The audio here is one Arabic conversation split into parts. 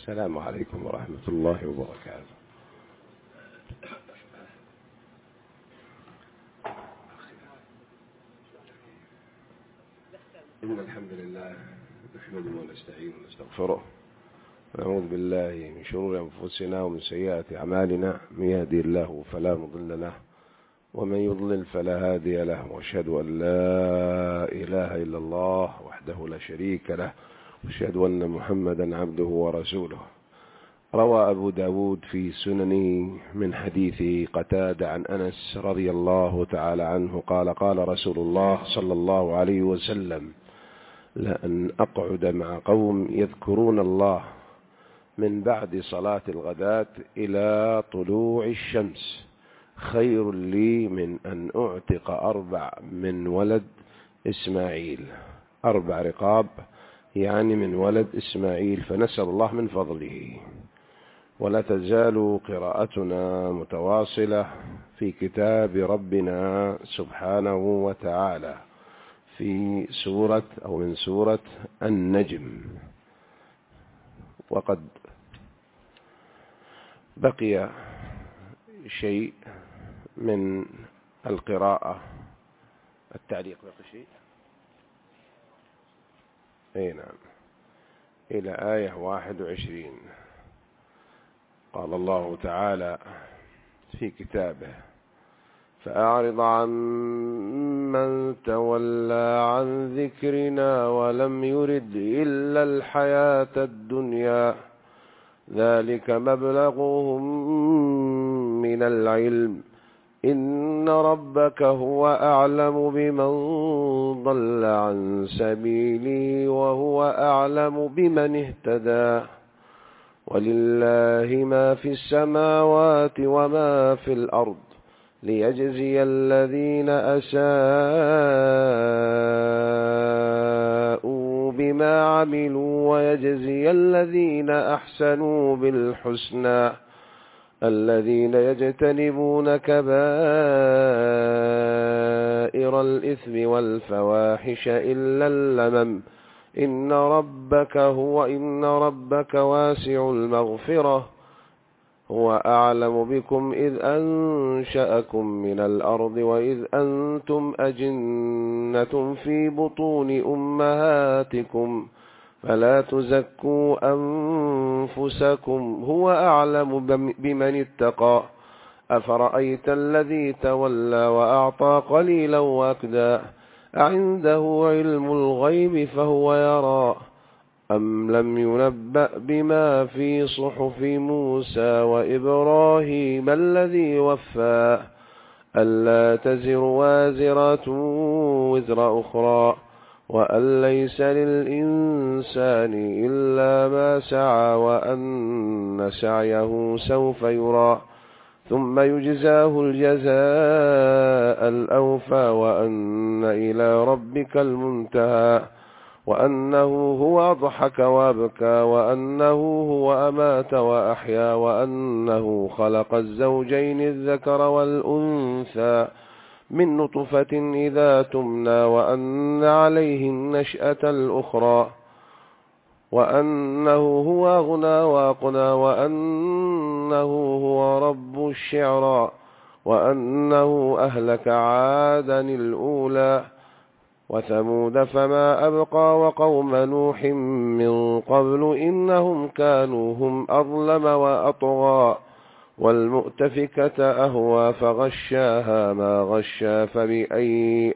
السلام عليكم ورحمة الله وبركاته. إن الحمد لله نحمده ونستعينه ونستغفره ونعوذ بالله من شرور أنفسنا ومن سيئات أعمالنا، من يهدي الله فلا مضل له ومن يضلل فلا هادي له، وأشهد أن لا إله إلا الله وحده لا شريك له، وأشهد أن محمدا عبده ورسوله. روى أبو داود في سننه من حديث قتادة عن أنس رضي الله تعالى عنه قال: قال رسول الله صلى الله عليه وسلم: لأن أقعد مع قوم يذكرون الله من بعد صلاة الغداة إلى طلوع الشمس خير لي من أن أعتق 4 من ولد إسماعيل، 4 رقاب يعني من ولد إسماعيل، فنسأل الله من فضله. ولا تزال قراءتنا متواصلة في كتاب ربنا سبحانه وتعالى في سورة أو من سورة النجم. وقد بقي شيء من القراءة، التعليق بقي شيء، أي نعم، إلى آية 21. قال الله تعالى في كتابه: فأعرض عن من تولى عن ذكرنا ولم يرد إلا الحياة الدنيا ذلك مبلغهم من العلم إن ربك هو أعلم بمن ضل عن سبيله وهو أعلم بمن اهتدى ولله ما في السماوات وما في الأرض ليجزي الذين أساءوا بما عملوا ويجزي الذين أحسنوا بالحسنى الذين يجتنبون كبائر الإثم والفواحش إلا اللمم إن ربك واسع المغفرة هو أعلم بكم إذ أنشأكم من الأرض وإذ أنتم أجنة في بطون أمهاتكم فلا تزكوا أنفسكم هو أعلم بمن اتقى أفرأيت الذي تولى وأعطى قليلا وأكدى أعنده علم الغيب فهو يرى أم لم ينبأ بما في صحف موسى وإبراهيم الذي وفى ألا تزر وازرة وزر أخرى وأن ليس للإنسان إلا ما سعى وأن سعيه سوف يرى ثم يجزاه الجزاء الأوفى وأن إلى ربك المنتهى وأنه هو أضحك وأبكى وأنه هو أمات وأحيا وأنه خلق الزوجين الذكر والأنثى من نطفة إذا تمنى وأن عليه النشأة الأخرى وأنه هو أغنى وأقنى وأنه هو رب الشعرى وأنه أهلك عادا الأولى وثمود فما أبقى وقوم نوح من قبل إنهم كانوا هم أظلم وأطغى والمؤتفكة أهوى فغشاها ما غشا فبأي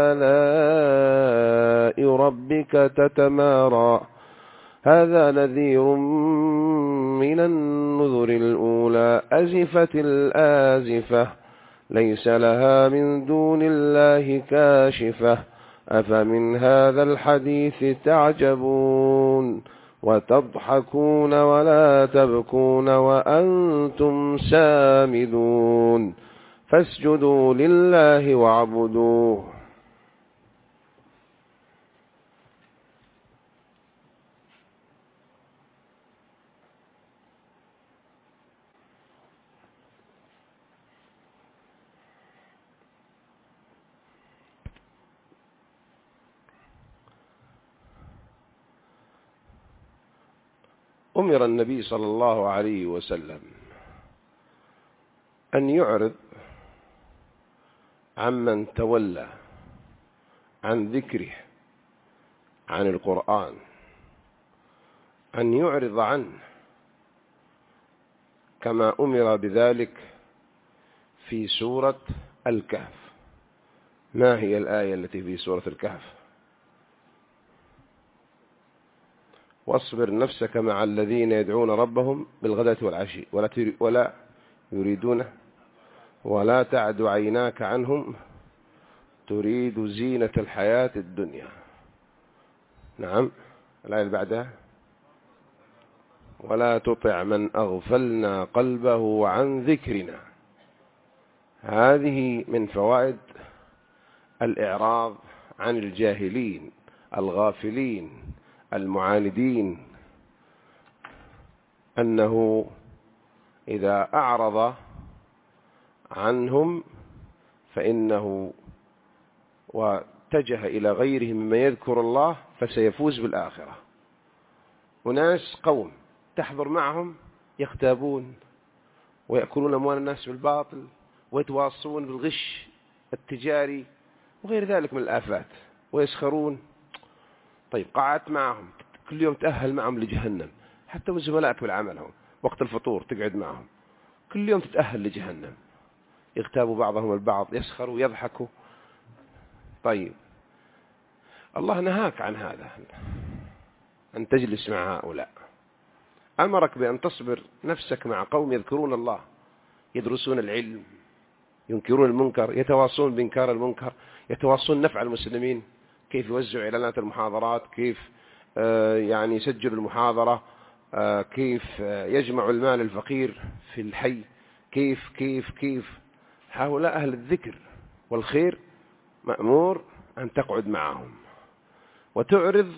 آلاء ربك تتمارى هذا نذير من النذر الأولى أزفت الآزفة ليس لها من دون الله كاشفة أفمن هذا الحديث تعجبون وتضحكون ولا تبكون وأنتم سامدون فاسجدوا لله واعبدوه. أمر النبي صلى الله عليه وسلم أن يعرض عمن تولى عن ذكره عن القرآن، أن يعرض عنه كما أمر بذلك في سورة الكهف. ما هي الآية التي في سورة الكهف؟ واصبر نفسك مع الذين يدعون ربهم بالغداة والعشي ولا يريدون ولا تعد عيناك عنهم تريد زينة الحياة الدنيا. نعم. الآية اللي بعدها ولا تطع من أغفلنا قلبه عن ذكرنا. هذه من فوائد الإعراض عن الجاهلين الغافلين المعاندين، أنه إذا أعرض عنهم فإنه واتجه إلى غيرهم مما يذكر الله فسيفوز بالآخرة. وناس قوم تحضر معهم يغتابون ويأكلون أموال الناس بالباطل ويتواصون بالغش التجاري وغير ذلك من الآفات ويسخرون. طيب قعدت معهم كل يوم تأهل معهم لجهنم، حتى زملائك بالعمل هم وقت الفطور تقعد معهم كل يوم تتأهل لجهنم، يغتابوا بعضهم البعض، يسخروا يضحكوا. طيب الله نهاك عن هذا، أن تجلس مع هؤلاء، أمرك بأن تصبر نفسك مع قوم يذكرون الله، يدرسون العلم، ينكرون المنكر، يتواصون بإنكار المنكر، يتواصون نفع المسلمين، كيف يوزعوا إعلانات المحاضرات، كيف يعني يسجل المحاضرة، كيف يجمع المال الفقير في الحي، كيف هؤلاء أهل الذكر والخير مأمور أن تقعد معهم وتعرض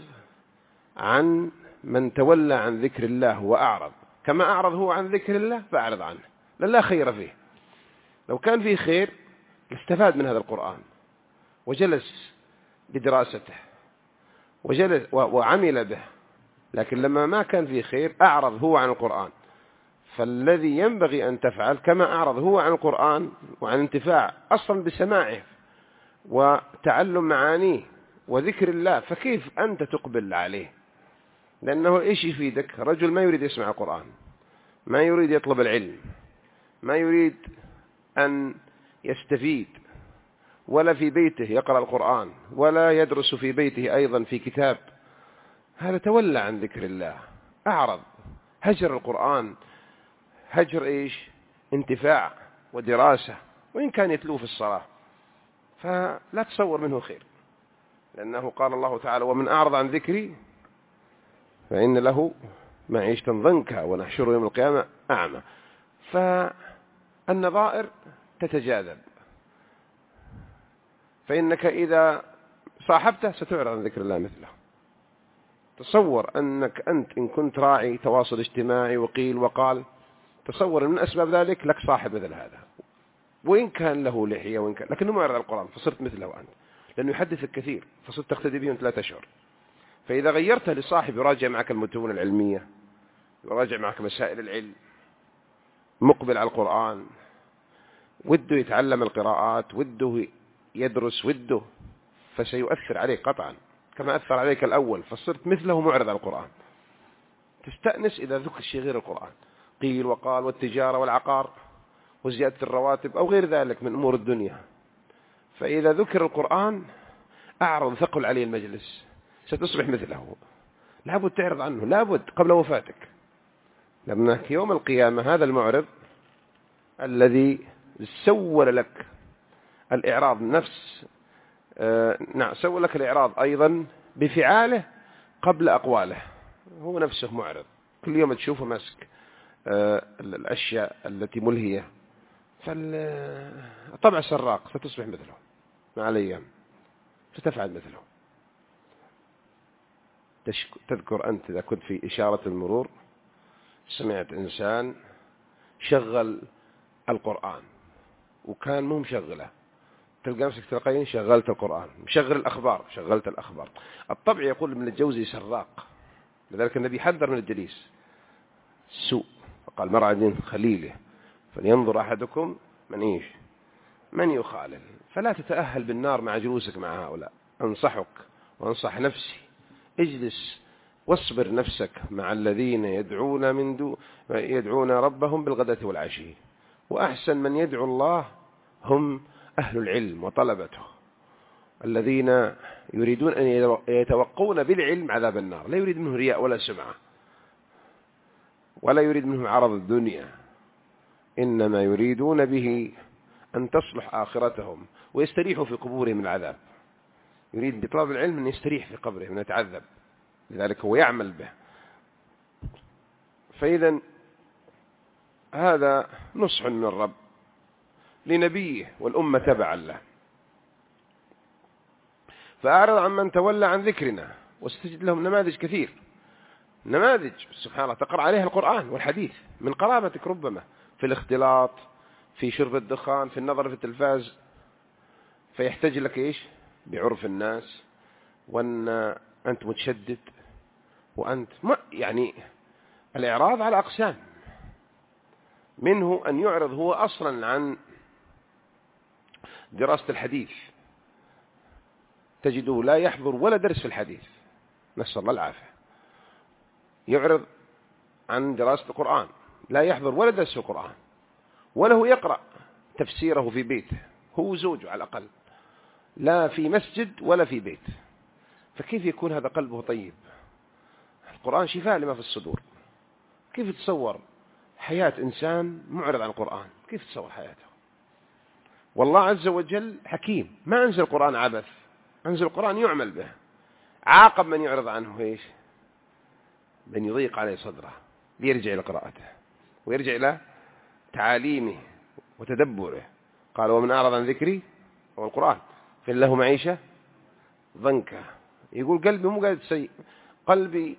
عن من تولى عن ذكر الله وأعرض. كما أعرض هو عن ذكر الله فأعرض عنه، لا خير فيه. لو كان فيه خير استفاد من هذا القرآن وجلس بدراسته وجلس وعمل به، لكن لما ما كان فيه خير أعرض هو عن القرآن. فالذي ينبغي أن تفعل كما أعرض هو عن القرآن وعن انتفاع أصلا بسماعه وتعلم معانيه وذكر الله، فكيف أنت تقبل عليه؟ لأنه إيش يفيدك؟ رجل ما يريد يسمع القرآن، ما يريد يطلب العلم، ما يريد أن يستفيد، ولا في بيته يقرأ القرآن، ولا يدرس في بيته أيضا في كتاب. هذا تولى عن ذكر الله، أعرض، هجر القرآن، هجر إيش؟ انتفاع ودراسة، وإن كان يتلو في الصلاة، فلا تصور منه خير. لأنه قال الله تعالى ومن أعرض عن ذكري فإن له معيشة ضنكا ونحشره يوم القيامة أعمى. فالنظائر تتجاذب، فإنك إذا صاحبته ستعرض عن ذكر الله مثله. تصور أنك أنت إن كنت راعي تواصل اجتماعي وقيل وقال، تصور من أسباب ذلك لك صاحب مثل هذا، وإن كان له لحية وإن كان، لكنه معرض عن القرآن فصرت مثله أنت، لأنه يحدثك كثير فصرت تقتدي به 3 أشهر. فإذا غيرته لصاحب يراجع معك المتون العلمية، يراجع معك مسائل العلم، مقبل على القرآن، وده يتعلم القراءات، وده يدرس، وده، فسيؤثر عليك قطعا كما أثر عليك الأول، فصرت مثله معرض على القرآن. تستأنس إذا ذكر شيء غير القرآن، قيل وقال والتجارة والعقار وزيادة الرواتب أو غير ذلك من أمور الدنيا. فإذا ذكر القرآن أعرض ثقل عليه المجلس، ستصبح مثله، لابد تعرض عنه، لابد قبل وفاتك، لأنك يوم القيامة هذا المعرض الذي سول لك الإعراض نفس نعم سول لك الإعراض أيضا بفعاله قبل أقواله، هو نفسه معرض، كل يوم تشوفه ماسك الأشياء التي ملهية، فالطبع سراق، ستصبح مثله مع الأيام، ستفعل مثله. تذكر أنت إذا كنت في إشارة المرور سمعت إنسان شغل القرآن وكان مو مشغله، تلقى نفسك تلقين شغلت القرآن، مشغل الأخبار، شغلت الأخبار. الطبع يقول ابن الجوزي سراق، لذلك النبي حذر من الجليس، السوء. فقال مرعد خليله فلينظر أحدكم من يخالل. فلا تتأهل بالنار مع جلوسك مع هؤلاء. أنصحك وأنصح نفسي، اجلس واصبر نفسك مع الذين يدعون ربهم بالغداة والعشي. وأحسن من يدعو الله هم أهل العلم وطلبته، الذين يريدون أن يتوقون بالعلم عذاب النار، لا يريد منه رياء ولا سمعة ولا يريد منه عرض الدنيا، إنما يريدون به أن تصلح آخرتهم ويستريحوا في قبورهم من العذاب. يريد بطلب العلم أن يستريح في قبره من يتعذب، لذلك هو يعمل به. فإذا هذا نصح من الرب لنبيه والأمة تبعا له. فأعرض عن من تولى عن ذكرنا، واستجد لهم نماذج كثير، نماذج سبحان الله تقرأ عليها القرآن والحديث من قرابتك، ربما في الاختلاط، في شرب الدخان، في النظر في التلفاز، فيحتاج لك بعرف الناس، وأن أنت متشدد، وأنت يعني الإعراض على أقسام، منه أن يعرض هو أصلا عن دراسة الحديث، تجده لا يحضر ولا درس في الحديث، نسأل الله العافية. يعرض عن دراسة القرآن، لا يحضر ولا درس في القرآن، وله يقرأ تفسيره في بيته هو زوجه على الأقل، لا في مسجد ولا في بيت. فكيف يكون هذا قلبه طيب؟ القرآن شفاء لما في الصدور. كيف تصور حياة إنسان معرض عن القرآن؟ كيف تصور حياته؟ والله عز وجل حكيم، ما أنزل القرآن عبث، أنزل القرآن يعمل به. عاقب من يعرض عنه من يضيق عليه صدره ليرجع إلى قراءته ويرجع إلى تعاليمه وتدبره. قال ومن أعرض عن ذكري هو القرآن فإن له معيشة ضنكا. يقول قلبي مو قاعد سيء، قلبي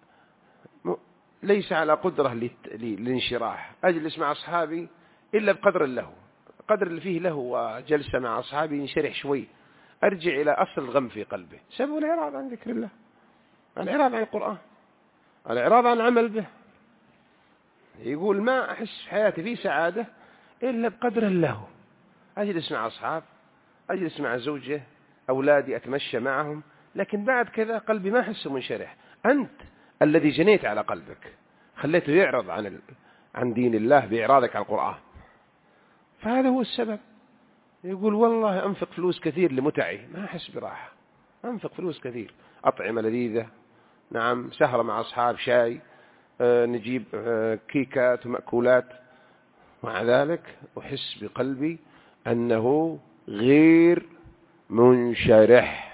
ليس على قدرة للانشراح، أجلس مع أصحابي إلا بقدر له، قدر اللي فيه له وجلسة مع أصحابي ينشرح شوي، أرجع إلى أصل الغم في قلبه. سبب الإعراض عن ذكر الله، الإعراض عن القرآن، الإعراض عن العمل به. يقول ما أحس في حياتي في سعادة إلا بقدر له، أجلس مع أصحاب، أجلس مع زوجه، أولادي أتمشى معهم، لكن بعد كذا قلبي ما أحسه منشرح. أنت الذي جنيت على قلبك، خليته يعرض عن دين الله بإعراضك على القرآن، فهذا هو السبب. يقول والله أنفق فلوس كثير لمتعي ما أحس براحة، أنفق فلوس كثير، أطعمة لذيذة، نعم، سهرة مع أصحاب، شاي، نجيب كيكات ومأكولات، مع ذلك أحس بقلبي أنه غير منشرح.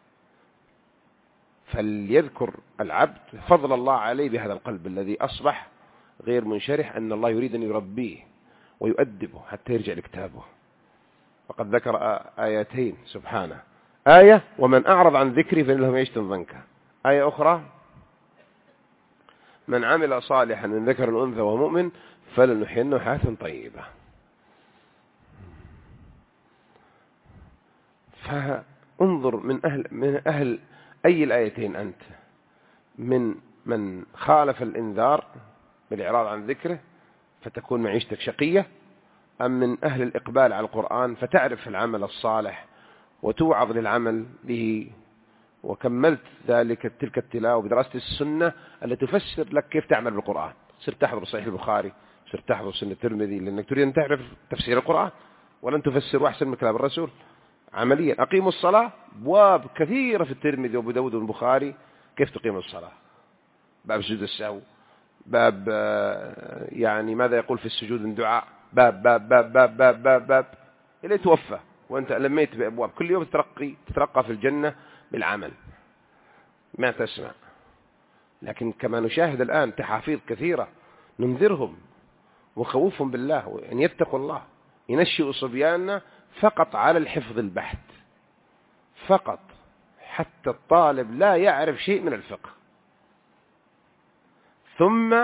فليذكر العبد فضل الله عليه بهذا القلب الذي أصبح غير منشرح، أن الله يريد أن يربيه ويؤدبه حتى يرجع لكتابه. وقد ذكر آيتين سبحانه، آية ومن أعرض عن ذكري فإن له معيشة ضنكا، آية أخرى من عمل صالحا من ذكر أنثى وهو مؤمن فلنحيينه حياة طيبة. فانظر من أهل أي الآيتين أنت، من خالف الإنذار بالإعراض عن ذكره فتكون معيشتك شقية، أم من أهل الإقبال على القرآن فتعرف العمل الصالح وتوعظ للعمل به، وكملت تلك التلاوة بدراسة السنة التي تفسر لك كيف تعمل بالقرآن. صرت تحضر صحيح البخاري، صرت تحضر سنة الترمذي، لأنك تريد أن تعرف تفسير القرآن، ولن تفسر أحسن من كلام الرسول. عمليا أقيموا الصلاة، أبواب كثيرة في الترمذي وأبو داود والبخاري كيف تقيم الصلاة، باب سجود السهو، باب يعني ماذا يقول في السجود من دعاء، باب باب باب باب باب باب, باب. إلى توفى وأنت لميت بأبواب. كل يوم تترقى في الجنة بالعمل، ما تسمع. لكن كما نشاهد الآن تحافيظ كثيرة ننذرهم وخوفهم بالله وأن يتقوا الله. ينشئ صبياننا فقط على الحفظ البحت فقط، حتى الطالب لا يعرف شيء من الفقه، ثم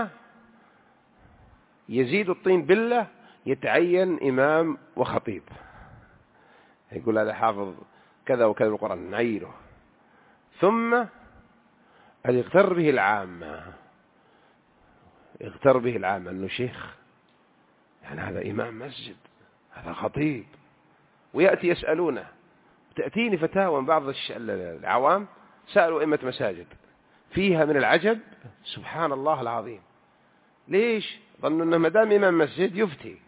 يزيد الطين بلة يتعين إمام وخطيب، يقول هذا حافظ كذا وكذا القرآن نعيره، ثم يغتر به العامة، يغتر به العامة أنه شيخ، يعني هذا إمام مسجد، هذا خطيب، ويأتي يسألونه. تأتيني فتاوى من بعض العوام سألوا أئمة مساجد فيها من العجب، سبحان الله العظيم. ليش؟ ظنوا أنه مدام إمام مسجد يفتي.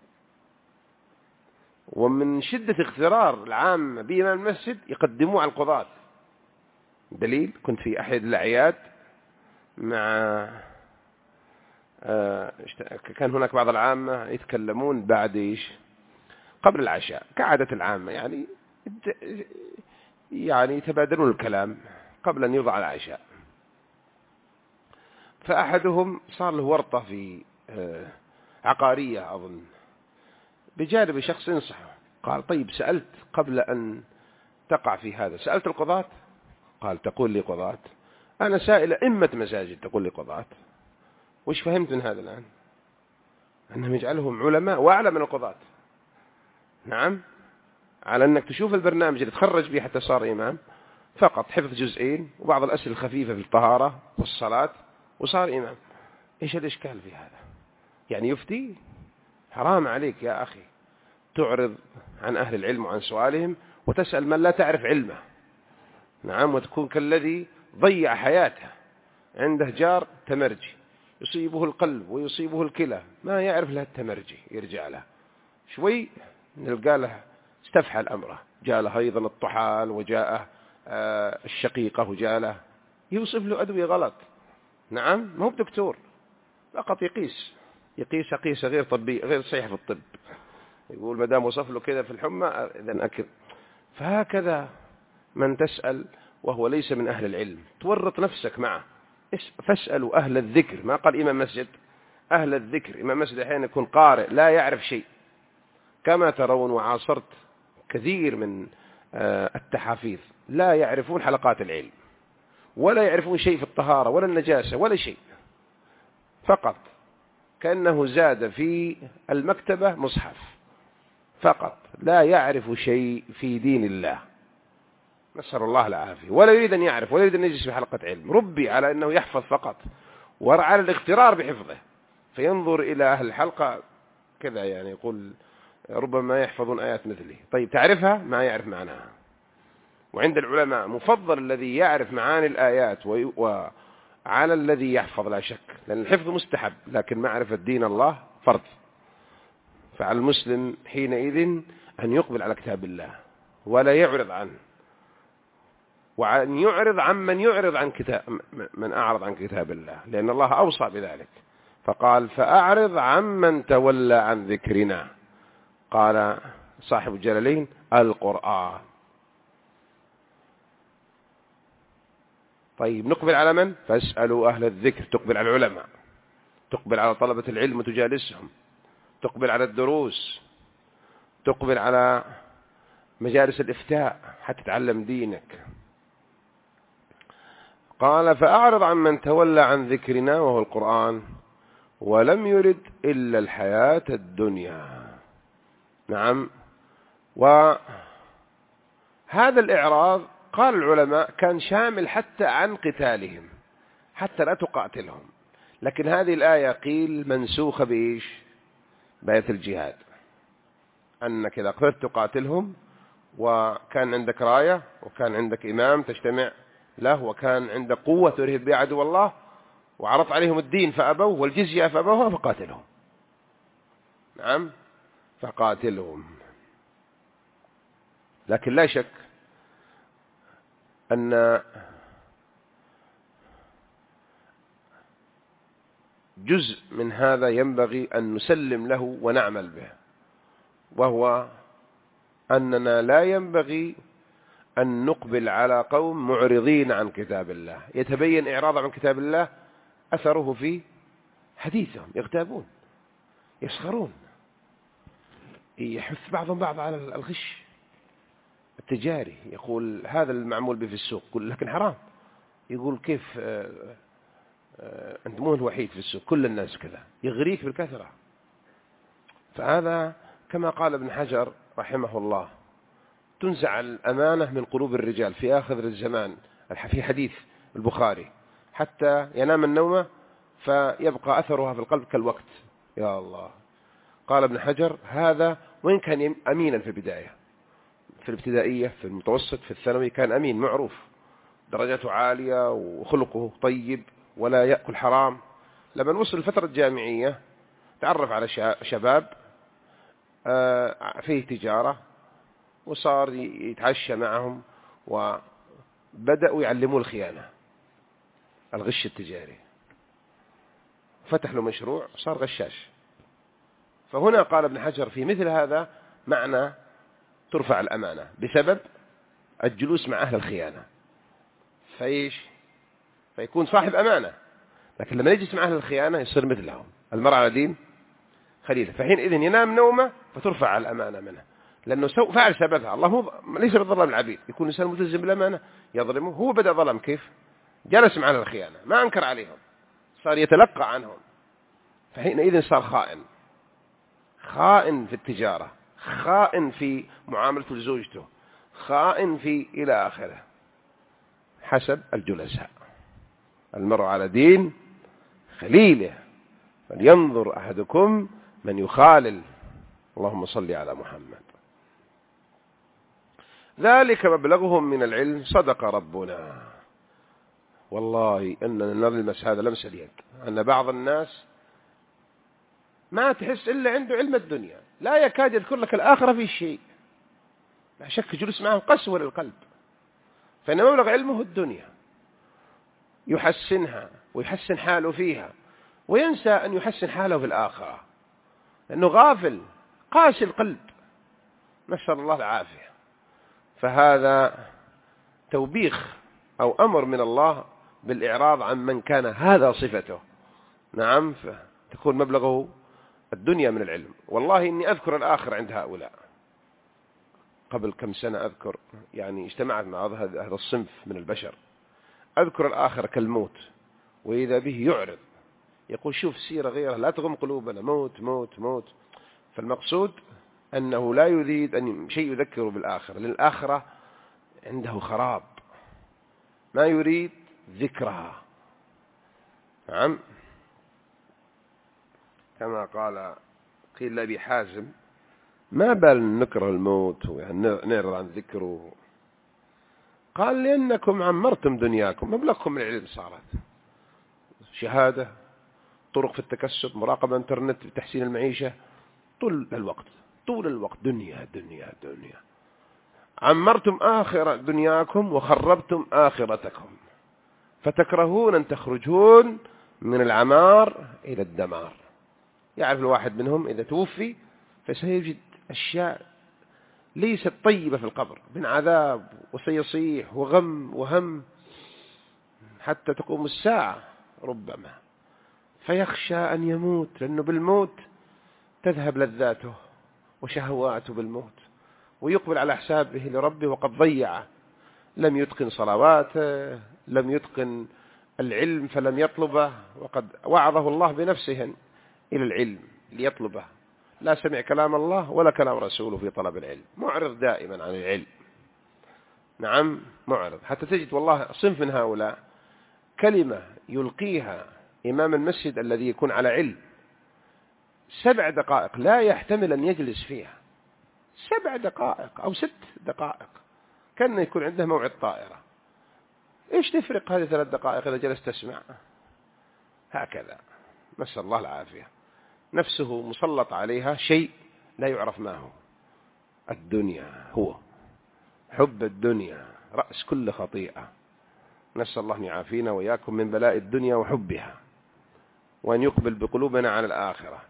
ومن شدة اغترار العام بإمام المسجد يقدموه على القضاة. دليل، كنت في أحد الأعياد مع كان هناك بعض العامة يتكلمون بعد قبل العشاء كعادة العامة، يعني يتبادلون الكلام قبل أن يوضع العشاء. فأحدهم صار له ورطة في عقارية أظن، بجانب شخص ينصحه. قال طيب سألت قبل أن تقع في هذا، سألت القضاة؟ قال تقول لي قضاة؟ أنا سائل أئمة مساجد تقول لي قضاة؟ وش فهمت من هذا الآن؟ أنهم يجعلهم علماء وأعلى من القضاة. نعم، على أنك تشوف البرنامج اللي تخرج به حتى صار إمام، فقط حفظ جزئين وبعض الأسئلة الخفيفة في الطهارة والصلاة وصار إمام. إيش الإشكال في هذا؟ يعني يفتي؟ حرام عليك يا أخي تعرض عن أهل العلم وعن سؤالهم وتسأل من لا تعرف علمه. نعم، وتكون كالذي ضيع حياته، عنده جار تمرجي يصيبه القلب ويصيبه الكلى، ما يعرف له التمرجي، يرجع له شوي نلقى له استفحل أمره، جاء له أيضا الطحال، وجاءه الشقيقة، وجاء له يوصف له أدوية غلط. نعم، ما هو بدكتور، فقط يقيس قيسة غير طبي، غير صحيح في الطب. يقول ما دام وصف له كذا في الحمى إذن أكل. فهكذا من تسأل وهو ليس من أهل العلم تورط نفسك معه. فاسألوا أهل الذكر، ما قال إمام مسجد، أهل الذكر. إمام مسجد أحيانا يكون قارئ لا يعرف شيء، كما ترون وعاصرت كثير من التحافيظ لا يعرفون حلقات العلم، ولا يعرفون شيء في الطهارة ولا النجاسة ولا شيء، فقط كأنه زاد في المكتبة مصحف فقط، لا يعرف شيء في دين الله، نسأل الله العافية. ولا يريد أن يعرف، ولا يريد أن يجلس في حلقة علم، ربي على أنه يحفظ فقط، وعلى الاغترار بحفظه، فينظر إلى أهل الحلقة كذا، يعني يقول ربما يحفظون آيات مثله. طيب تعرفها؟ ما يعرف معناها. وعند العلماء مفضل الذي يعرف معاني الآيات وعلى الذي يحفظ، لا شك، لأن الحفظ مستحب، لكن معرفة دين الله فرض. فعلى المسلم حينئذ أن يقبل على كتاب الله ولا يعرض عنه، وأن يعرض عن من يعرض عن من أعرض عن كتاب الله، لأن الله أوصى بذلك، فقال فأعرض عن من تولى عن ذكرنا. قال صاحب الجلالين القرآن. طيب نقبل على من؟ فاسألوا أهل الذكر، تقبل على العلماء، تقبل على طلبة العلم وتجالسهم، تقبل على الدروس، تقبل على مجالس الإفتاء حتى تتعلم دينك. قال فأعرض عن من تولى عن ذكرنا وهو القرآن ولم يرد إلا الحياة الدنيا. نعم، وهذا الإعراض قال العلماء كان شامل حتى عن قتالهم، حتى لا تقاتلهم. لكن هذه الآية قيل منسوخة بإيش؟ بآية الجهاد، أنك إذا قدرت تقاتلهم وكان عندك راية وكان عندك إمام تجتمع له وكان عندك قوة ترهب بها عدو الله وعرض عليهم الدين فأبوا والجزية فأبوها، فقاتلهم. نعم، فقاتلهم. لكن لا شك أن جزء من هذا ينبغي أن نسلم له ونعمل به، وهو أننا لا ينبغي أن نقبل على قوم معرضين عن كتاب الله. يتبين إعراضهم عن كتاب الله أثره في حديثهم، يغتابون، يسخرون، يحث بعضهم بعض على الغش التجاري، يقول هذا المعمول به في السوق، يقول لكن حرام، يقول كيف أنت مو الوحيد في السوق، كل الناس كذا، يغريك بالكثرة. فهذا كما قال ابن حجر رحمه الله تنزع الأمانة من قلوب الرجال في آخر الزمان، في حديث البخاري، حتى ينام النوم فيبقى أثرها في القلب كالوقت. يا الله. قال ابن حجر هذا وإن كان أمينا في البداية، في الابتدائية، في المتوسط، في الثانوي، كان أمين معروف، درجته عالية وخلقه طيب ولا يأكل حرام. لما وصل الفترة الجامعية تعرف على شباب فيه تجارة، وصار يتعشى معهم، وبدأوا يعلموا الخيانة، الغش التجاري، فتح له مشروع صار غشاش. فهنا قال ابن حجر في مثل هذا معنى ترفع الأمانة بسبب الجلوس مع أهل الخيانة، فيكون صاحب أمانة، لكن لما يجلس مع أهل الخيانة يصير مثلهم. المرء على دين خليله، فحين إذن ينام نومه فترفع الأمانة منه، لأنه فعل سببها. الله ليس بالظلام العبيد، يكون الإنسان ملتزم بالأمانة يظلمه، هو بدأ ظلم كيف؟ جلس مع أهل الخيانة، ما أنكر عليهم، صار يتلقى عنهم، فحينئذ صار خائن، خائن في التجارة، خائن في معاملته لزوجته، خائن في إلى آخره، حسب الجلساء. المرء على دين خليله، فلينظر أحدكم من يخالل. اللهم صل على محمد. ذلك مبلغهم من العلم، صدق ربنا. والله أننا نلمس هذا لمس اليد، أن بعض الناس ما تحس إلا عنده علم الدنيا، لا يكاد يذكر لك الآخرة في شيء، لا شك جلوس معهم قسوة للقلب، فإن مبلغ علمه الدنيا يحسنها ويحسن حاله فيها، وينسى أن يحسن حاله في الآخرة، لأنه غافل قاسي القلب، نسأل الله العافية. فهذا توبيخ أو أمر من الله بالإعراض عن من كان هذا صفته. نعم، فتكون مبلغه الدنيا من العلم. والله إني أذكر الآخر عند هؤلاء. قبل كم سنة أذكر يعني اجتمعت مع هذا الصنف من البشر، أذكر الآخر كالموت، وإذا به يعرض يقول شوف سيرة غيره لا تغم قلوبنا، موت موت موت. فالمقصود أنه لا يريد أن شيء يذكره بالآخرة، للآخرة عنده خراب، ما يريد ذكرها. نعم، كما قيل لأبي حازم ما بال نكره الموت ونعرض عن ذكره؟ قال لأنكم عمرتم دنياكم، مبلغكم من العلم صارت شهادة، طرق في التكسب، مراقبة انترنت بتحسين المعيشة، طول الوقت دنيا دنيا دنيا. عمرتم آخر دنياكم وخربتم آخرتكم، فتكرهون أن تخرجون من العمار إلى الدمار. يعرف الواحد منهم إذا توفي فسيجد أشياء ليست طيبة في القبر من عذاب، وسيصيح وغم وهم حتى تقوم الساعة ربما، فيخشى أن يموت، لأنه بالموت تذهب لذاته وشهواته بالموت، ويقبل على حسابه لربه وقد ضيع، لم يتقن صلواته، لم يتقن العلم فلم يطلبه، وقد وعظه الله بنفسه إلى العلم ليطلبه، لا سمع كلام الله ولا كلام رسوله في طلب العلم، معرض دائما عن العلم. نعم، معرض. حتى تجد والله صنف من هؤلاء كلمة يلقيها إمام المسجد الذي يكون على علم 7 دقائق لا يحتمل أن يجلس فيها، 7 دقائق أو 6 دقائق، كان يكون عنده موعد طائرة. إيش تفرق هذه 3 دقائق إذا جلست تسمع؟ هكذا، نسأل الله العافية. نفسه مسلط عليها شيء لا يعرف ما هو. الدنيا، هو حب الدنيا رأس كل خطيئة. نسأل الله أن يعافينا وإياكم من بلاء الدنيا وحبها، وأن يقبل بقلوبنا على الآخرة.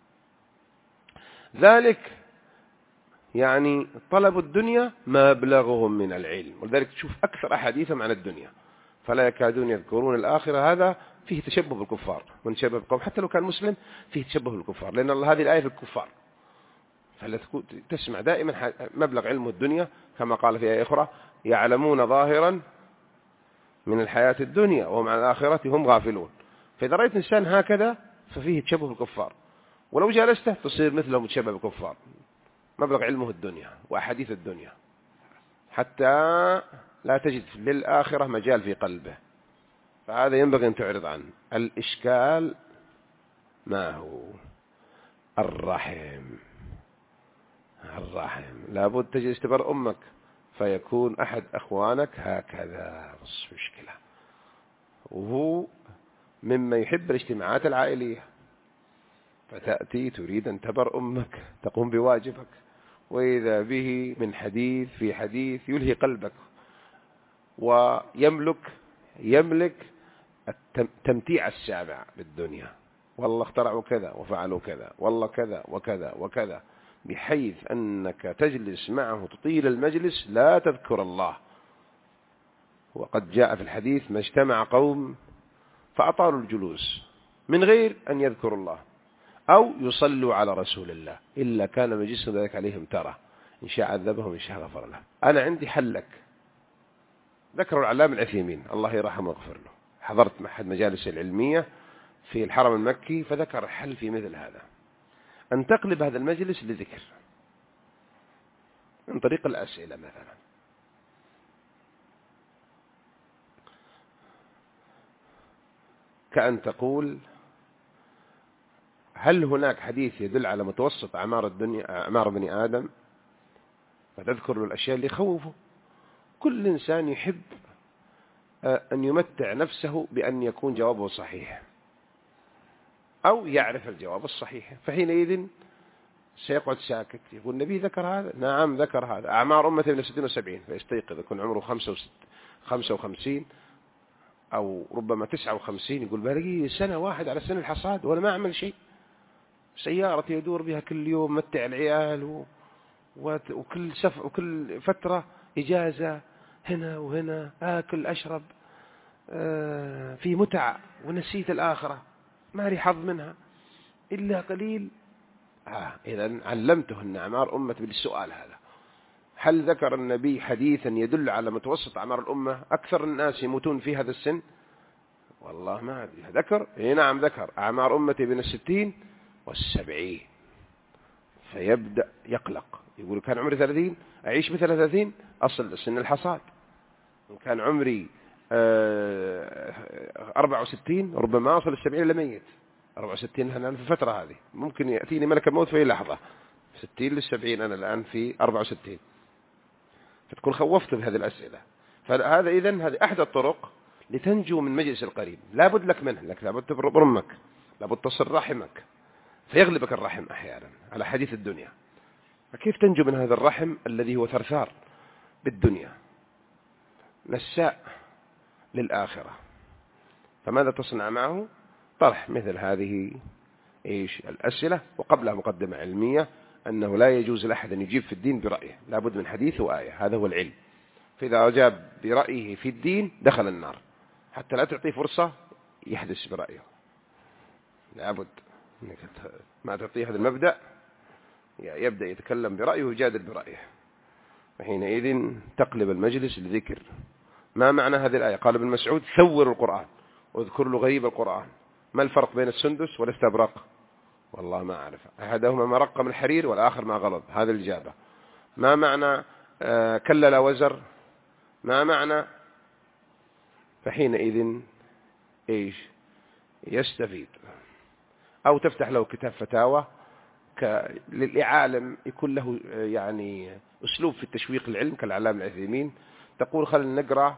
ذلك يعني طلب الدنيا مبلغهم من العلم، ولذلك تشوف أكثر أحاديثهم عن الدنيا، فلا يكادون يذكرون الآخرة. هذا فيه تشبه بالكفار، من شبه القوم حتى لو كان مسلم فيه تشبه بالكفار، لأن الله هذه الآية في الكفار. فلا تسمع دائما مبلغ علمه الدنيا، كما قال في آية أخرى يعلمون ظاهرا من الحياة الدنيا وهم عن الآخرة هم غافلون. فإذا رأيت إنسان هكذا ففيه تشبه بالكفار، ولو جالسته تصير مثله متشبه بالكفار. مبلغ علمه الدنيا وأحاديث الدنيا، حتى لا تجد للآخرة مجال في قلبه. فهذا ينبغي أن تعرض عنه. الإشكال ما هو؟ الرحم. لابد تجلس تبر أمك فيكون أحد أخوانك هكذا، بس مشكلة، وهو مما يحب الاجتماعات العائلية، فتأتي تريد أن تبر أمك تقوم بواجبك، وإذا به من حديث في حديث يلهي قلبك، ويملك التمتيع السابع بالدنيا. والله اخترعوا كذا وفعلوا كذا، والله كذا وكذا وكذا، بحيث أنك تجلس معه تطيل المجلس لا تذكر الله. وقد جاء في الحديث: ما اجتمع قوم فأطالوا الجلوس من غير أن يذكروا الله أو يصلوا على رسول الله إلا كان مجلسهم ذلك عليهم ترى، إن شاء عذبهم إن شاء غفر له. أنا عندي حلك. ذكروا العلامة العثيمين الله يرحمه ويغفر له، حضرت أحد مجالس العلمية في الحرم المكي، فذكر حل في مثل هذا: أن تقلب هذا المجلس لذكر من طريق الأسئلة مثلا. كأن تقول: هل هناك حديث يدل على متوسط أعمار الدنيا، أعمار بني آدم؟ فتذكر له الأشياء اللي يخوفه. كل إنسان يحب أن يمتع نفسه بأن يكون جوابه صحيح أو يعرف الجواب الصحيح، فحينئذ سيقعد ساكت. يقول: النبي ذكر هذا؟ نعم ذكر هذا. أعمار أمتي من 60 و70، فيستيقظ يكون عمره 55 أو ربما 59، يقول: بلقي سنة واحد على سن الحصاد وأنا ما أعمل شيء، سيارتي يدور بها كل يوم، متع العيال وكل فترة إجازة هنا وهنا، آكل أشرب، في متعة، ونسيت الآخرة، ما لي حظ منها إلا قليل. إذن علمته أن أعمار أمتي بالسؤال هذا: هل ذكر النبي حديثا يدل على متوسط أعمار الأمة؟ أكثر الناس يموتون في هذا السن. والله ما أدري. ذكر؟ نعم ذكر: أعمار أمتي بين 60 و70. فيبدأ يقلق، يقول: كان عمري 30 أعيش مثل 30 أصل سن الحصاد، إن كان عمري 64 ربما أصل 70 لميت. 64 أنا في الفترة هذه ممكن يأتيني ملك الموت في لحظة. 60 ل70 أنا الآن في 64. فتكون خوفت بهذه الأسئلة. فهذا إذن هذه أحد الطرق لتنجو من مجلس القريب. لابد لك منه، لك لابد تبر أمك، لابد تصل رحمك، فيغلبك الرحم أحيانا على حديث الدنيا. فكيف تنجو من هذا الرحم الذي هو ثرثار بالدنيا نساء للآخرة؟ فماذا تصنع معه؟ طرح مثل هذه الأسئلة، وقبلها مقدمة علمية أنه لا يجوز لأحد أن يجيب في الدين برأيه، لابد من حديث وآية، هذا هو العلم. فإذا أجاب برأيه في الدين دخل النار، حتى لا تعطيه فرصة يحدث برأيه. لابد ما تعطيه هذا المبدأ، يبدأ يتكلم برأيه ويجادل برأيه، فحينئذ تقلب المجلس لذكر. ما معنى هذه الآية؟ قال ابن مسعود: ثور القرآن واذكر له غريب القرآن. ما الفرق بين السندس والاستبرق؟ والله ما أعرف. أحدهما ما رق من الحرير والآخر ما غلظ. هذا الإجابة. ما معنى كلا لا وزر؟ ما معنى؟ فحينئذ يستفيد. أو تفتح له كتاب فتاوى للعالم يكون له يعني أسلوب في التشويق العلم كالعلامة العثيمين، تقول: خلينا نقرأ،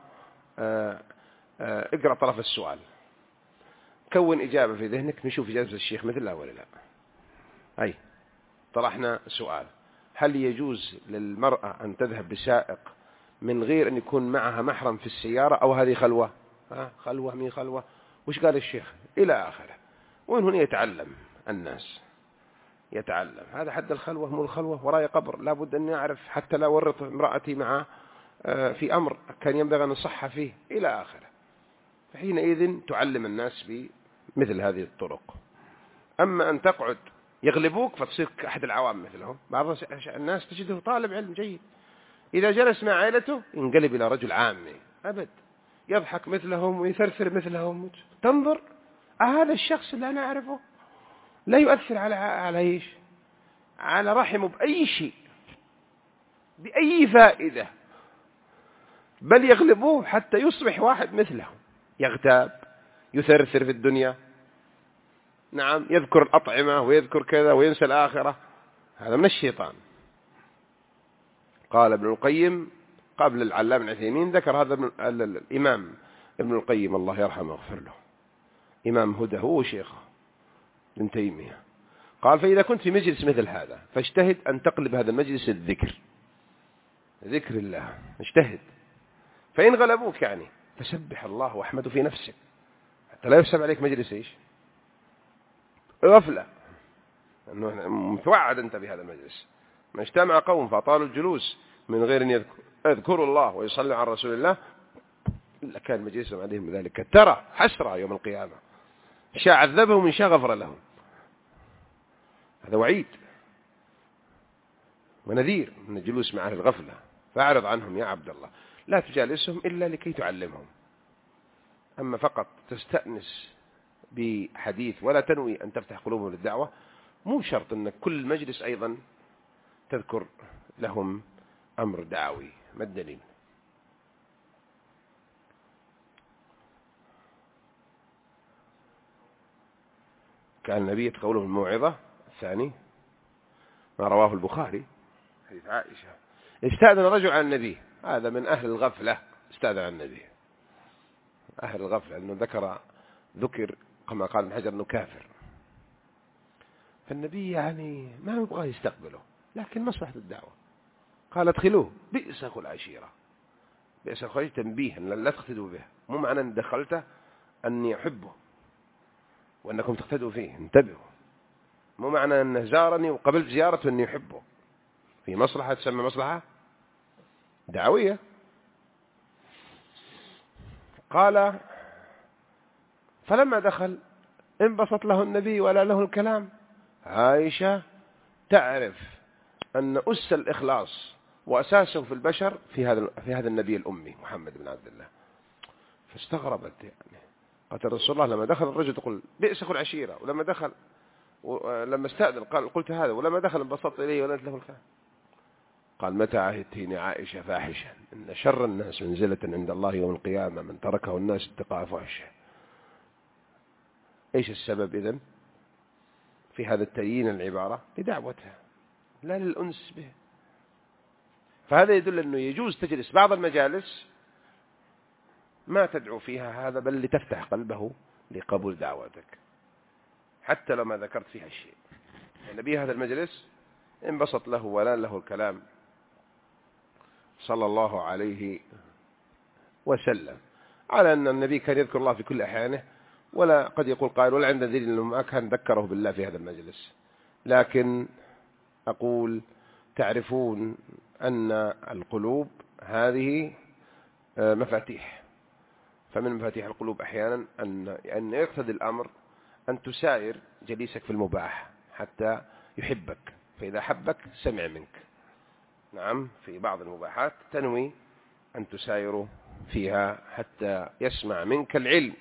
اقرأ طرف السؤال، كون إجابة في ذهنك، نشوف إجابة الشيخ مثلها ولا لا. أي طرحنا سؤال: هل يجوز للمرأة أن تذهب بسائق من غير أن يكون معها محرم في السيارة، أو هذه خلوة؟ خلوة مين خلوة؟ وش قال الشيخ؟ إلى آخره. وين هنا يتعلم الناس، يتعلم. هذا حد الخلوة، مو الخلوة وراي قبر، لابد أن يعرف حتى لا ورط امرأتي مع في أمر كان ينبغي أن نصح فيه إلى آخره. فحينئذ تعلم الناس بمثل هذه الطرق. أما أن تقعد يغلبوك فتصير أحد العوام مثلهم. بعض الناس تجده طالب علم جيد، إذا جلس مع عائلته ينقلب إلى رجل عامي أبد، يضحك مثلهم ويثرثر مثلهم. تنظر هذا الشخص اللي أنا أعرفه لا يؤثر على رحمه بأي شيء، بأي فائدة، بل يغلبوه حتى يصبح واحد مثلهم. يغتاب، يثرثر في الدنيا، نعم، يذكر الأطعمة ويذكر كذا وينسى الآخرة، هذا من الشيطان. قال ابن القيم قبل العلامة ابن عثيمين ذكر هذا الإمام ابن القيم الله يرحمه ويغفر له، إمام هدى هو وشيخه ابن تيمية، قال: فإذا كنت في مجلس مثل هذا فاجتهد أن تقلب هذا المجلس الذكر، ذكر الله، اجتهد. فإن غلبوك يعني فسبح الله واحمده في نفسك، حتى لا يفسد عليك مجلس إيش؟ غفلة، أنه متوعد أنت بهذا المجلس. ما اجتمع قوم فأطالوا الجلوس من غير أن يذكروا الله ويصلوا على رسول الله إلا كان مجلسهم عليهم بذلك ترى حسرة يوم القيامة، شاء عذبهم إن شاء غفر لهم. هذا وعيد ونذير من الجلوس مع أهل الغفلة، فأعرض عنهم يا عبد الله، لا تجالسهم إلا لكي تعلمهم. أما فقط تستأنس بحديث ولا تنوي أن تفتح قلوبهم للدعوة، مو شرط أن كل مجلس أيضا تذكر لهم أمر دعوي. ما الدليل؟ كان النبي يتقوله الموعظة الثاني ما رواه البخاري حديث عائشة، استأذن رجل عن النبي، هذا من أهل الغفلة، استأذن عن النبي، أهل الغفلة، لأنه ذكر كما قال ابن حجر أنه كافر، فالنبي يعني ما يبغى يستقبله، لكن مصلحة الدعوة قال: ادخلوه، بئس أخو العشيرة، بئس أخو العشيرة، تنبيه أن لا تقتدوا به، مو معنى أن دخلته أني أحبه وأنكم تقتدوا فيه، انتبهوا، مو معنى أنه زارني وقبلت زيارته أني أحبه، في مصلحة تسمى مصلحة دعوية. قال: فلما دخل انبسط له النبي ولا له الكلام. عائشة تعرف أن أس الإخلاص وأساسه في البشر في هذا النبي الأمي محمد بن عبد الله، فاستغربت يعني. قالت: رسول الله لما دخل الرجل تقول بئس أخو العشيرة، ولما دخل لما استأذن قلت هذا، ولما دخل انبسطت إليه ولنت له الكلام. قال: متى عهدتيني عائشة فاحشا؟ إن شر الناس منزلة عند الله يوم القيامة من تركه الناس اتقاء فحشه. إيش السبب إذن في هذا التبيين العبارة؟ لدعوتها لا للأنس به. فهذا يدل أنه يجوز تجلس بعض المجالس ما تدعو فيها هذا، بل لتفتح قلبه لقبول دعوتك حتى لو ما ذكرت فيها الشيء. النبي هذا المجلس انبسط له ولا له الكلام صلى الله عليه وسلم، على أن النبي كان يذكر الله في كل أحيانه، ولا قد يقول قائل ولا عند دليل أنه ما كان ذكره بالله في هذا المجلس. لكن أقول تعرفون أن القلوب هذه مفاتيح، فمن مفاتيح القلوب أحيانا أن يقتضي الأمر أن تساير جليسك في المباح حتى يحبك، فإذا حبك سمع منك. نعم، في بعض المباحات تنوي أن تساير فيها حتى يسمع منك العلم.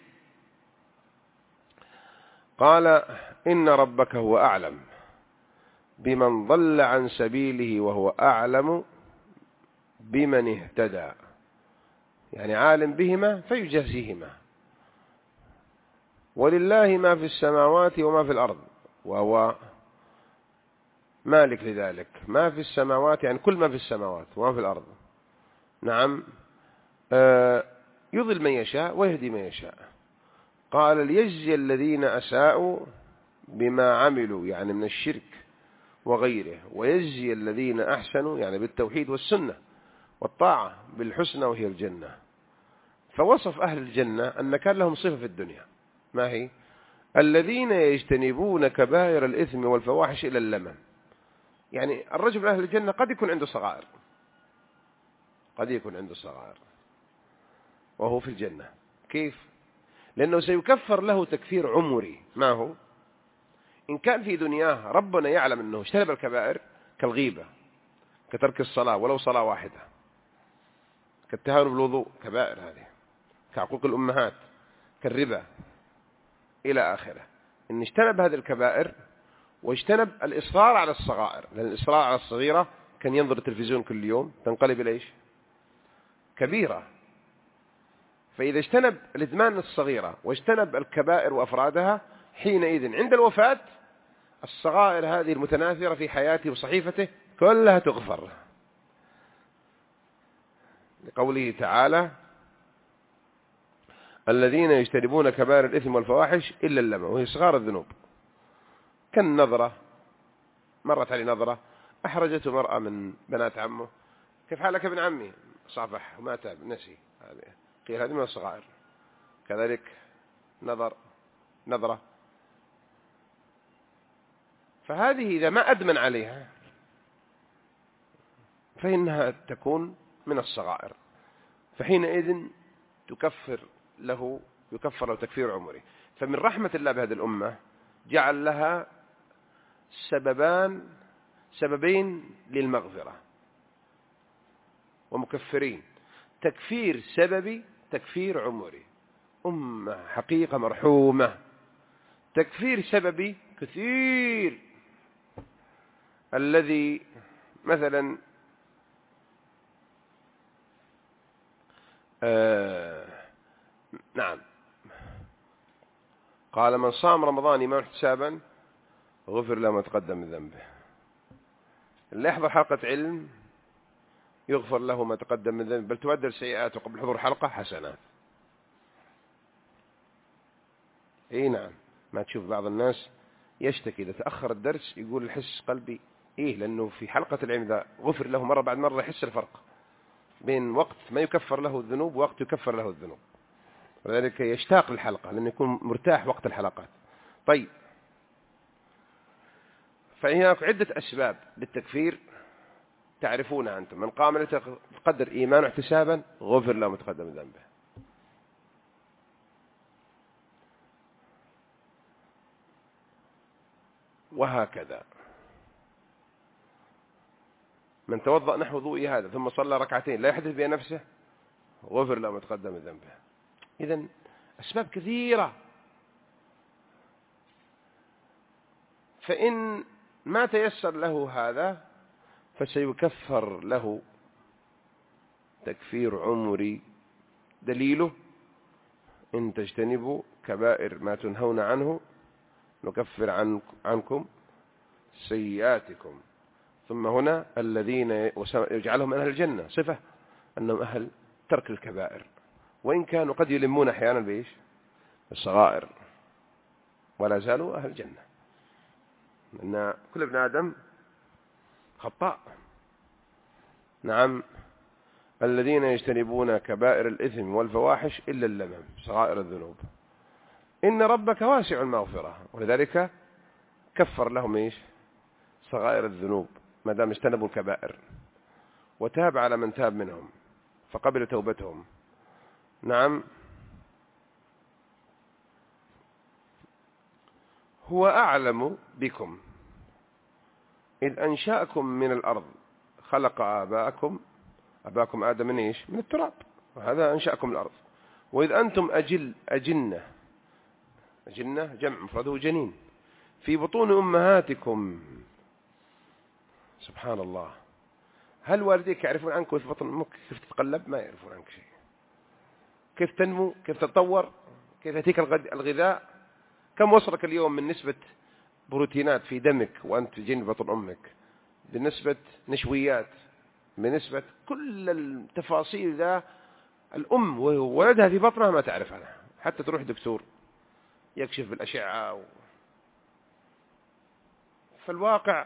قال: إن ربك هو أعلم بمن ضل عن سبيله وهو أعلم بمن اهتدى، يعني عالم بهما فيجازيهما. ولله ما في السماوات وما في الأرض وهو مالك لذلك. ما في السماوات يعني كل ما في السماوات وما في الأرض. نعم، يضل من يشاء ويهدي من يشاء. قال: ليجزي الذين أساءوا بما عملوا يعني من الشرك وغيره، ويجزي الذين أحسنوا يعني بالتوحيد والسنة والطاعة بالحسنى وهي الجنة. فوصف أهل الجنة أن كان لهم صفة في الدنيا، ما هي؟ الذين يجتنبون كبائر الإثم والفواحش إلى اللمم. يعني الرجل من أهل الجنة قد يكون عنده صغائر، قد يكون عنده صغائر وهو في الجنة. كيف؟ لأنه سيكفر له تكفير عمري. ما هو؟ إن كان في دنياه ربنا يعلم أنه اجتنب الكبائر كالغيبة، كترك الصلاة ولو صلاة واحدة، كالتهاون بالوضوء، كبائر هذه، كعقوق الأمهات، كالربا إلى آخره. إن اجتنب هذه الكبائر واجتنب الإصرار على الصغائر، لأن الإصرار على الصغيرة كان ينظر التلفزيون كل يوم تنقلب إلى إيش؟ كبيرة. فإذا اجتنب الإدمان الصغيرة واجتنب الكبائر وأفرادها، حينئذ عند الوفاة الصغائر هذه المتناثرة في حياته وصحيفته كلها تغفر، لقوله تعالى: الذين يجتنبون كبائر الإثم والفواحش إلا اللمم، وهي صغار الذنوب. كالنظرة، مرت علي نظرة أحرجته مرأة من بنات عمه: كيف حالك ابن عمي؟ صافح وما تاب، نسي. قيل هذه من الصغائر. كذلك نظرة، فهذه إذا ما أدمن عليها فإنها تكون من الصغائر، فحينئذ يكفر له تكفير عمره. فمن رحمة الله بهذه الأمة جعل لها سببين للمغفرة ومكفرين: تكفير سببي، تكفير عمري. أمة حقيقة مرحومة. تكفير سببي كثير، الذي مثلا نعم، قال: من صام رمضان إيمانا واحتسابا غفر له ما تقدم من ذنبه. اللي يحضر حلقة علم يغفر له ما تقدم من ذنبه، بل تبدل سيئاته قبل حضور حلقة حسنات. اي نعم، ما تشوف بعض الناس يشتكي إذا تأخر الدرس يقول الحس قلبي لأنه في حلقة العلم إذا غفر له مرة بعد مرة يحس الفرق بين وقت ما يكفر له الذنوب ووقت يكفر له الذنوب، ولذلك يشتاق للحلقة لأنه يكون مرتاح وقت الحلقات. طيب، فهناك عدة أسباب للتكفير تعرفونها أنتم. من قام ليلة القدر إيمانا واحتسابا غفر له ما تقدم من ذنبه. وهكذا من توضأ نحو ضوء هذا ثم صلى ركعتين لا يحدث بها نفسه غفر له ما تقدم من ذنبه. إذن أسباب كثيرة. فإن ما تيسر له هذا فسيكفر له تكفير عمري. دليله: إن تجتنبوا كبائر ما تنهون عنه نكفر عنكم سيئاتكم. ثم هنا الذين يجعلهم من أهل الجنة، صفة أنهم أهل ترك الكبائر، وإن كانوا قد يلمون أحيانا بإيش؟ الصغائر، ولا زالوا أهل الجنة، لأن كل ابن آدم خطاء. نعم، الذين يجتنبون كبائر الإثم والفواحش إلا اللمم، صغائر الذنوب. إن ربك واسع المغفرة، ولذلك كفر لهم إيش؟ صغائر الذنوب ما دام اجتنبوا الكبائر، وتاب على من تاب منهم فقبل توبتهم. نعم، هو أعلم بكم إذ أنشأكم من الأرض، خلق أباكم آدم من إيش؟ من التراب، وهذا أنشأكم من الأرض. وإذ أنتم أجنة جمع مفرده جنين، في بطون أمهاتكم. سبحان الله، هل والديك يعرفون عنك في بطن أمك كيف تتقلب؟ ما يعرفون عنك شيء. كيف تنمو، كيف تتطور، كيف يأتيك الغذاء، كم وصلك اليوم من نسبة بروتينات في دمك وأنت جن بطن أمك، بنسبة نشويات، بنسبة كل التفاصيل ذا الأم وولدها في بطنها ما تعرف عنها، حتى تروح دكتور يكشف بالأشعة فالواقع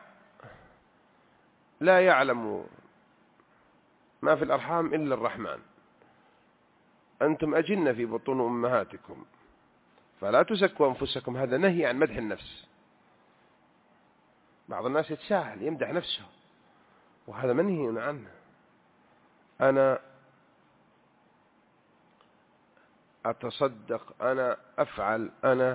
لا يعلم ما في الأرحام إلا الرحمن. أنتم أجنة في بطون أمهاتكم فلا تزكوا أنفسكم، هذا نهي عن مدح النفس. بعض الناس يتساهل يمدح نفسه وهذا منهي عنه. أنا أتصدق، أنا أفعل،